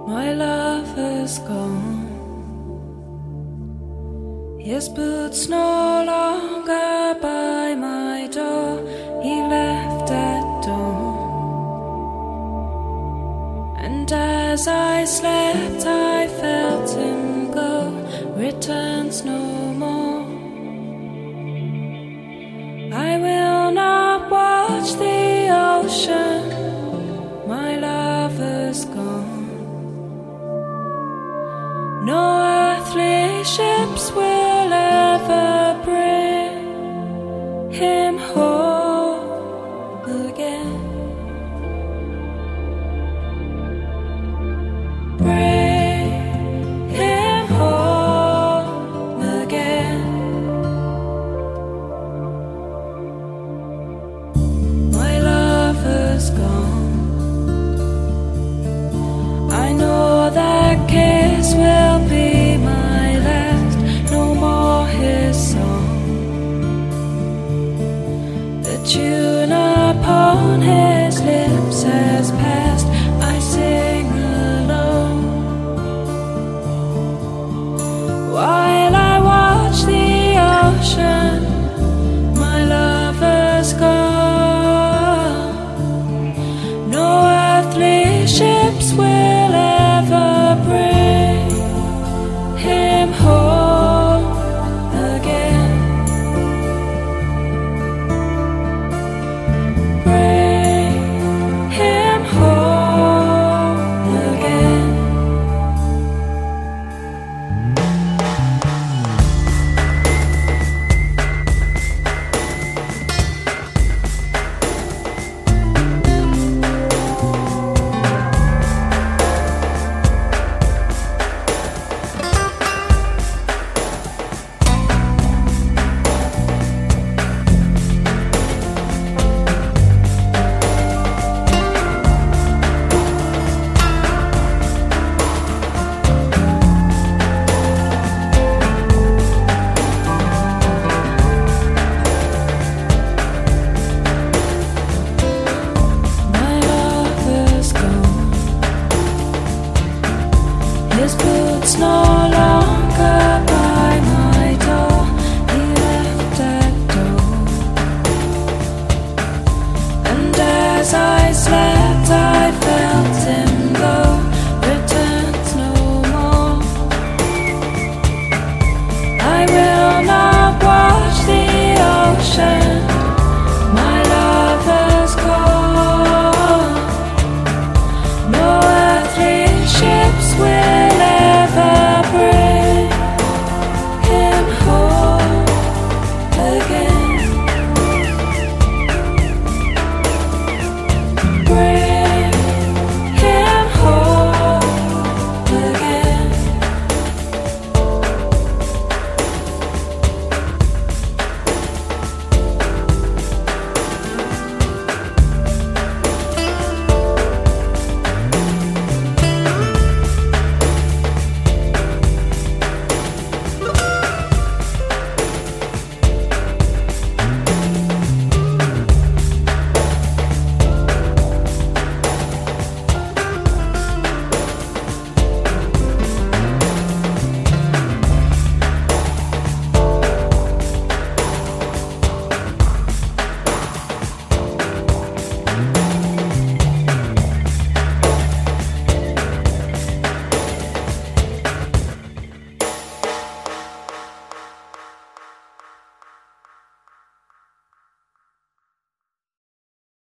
My lover's gone. His boots no longer by my door. He left at dawn. And as I slept I felt him go. Returns no more. I will not watch the ocean. My lover's gone. No earthly ships will ever bring him home again. Bring him home again. My lover's gone. I know that kiss will be my last. No more his song. The tune upon his lips has passed. I sing alone while I watch the ocean. My lover's gone. No earthly ships will ever bring him home again. Bring him home again. His boots no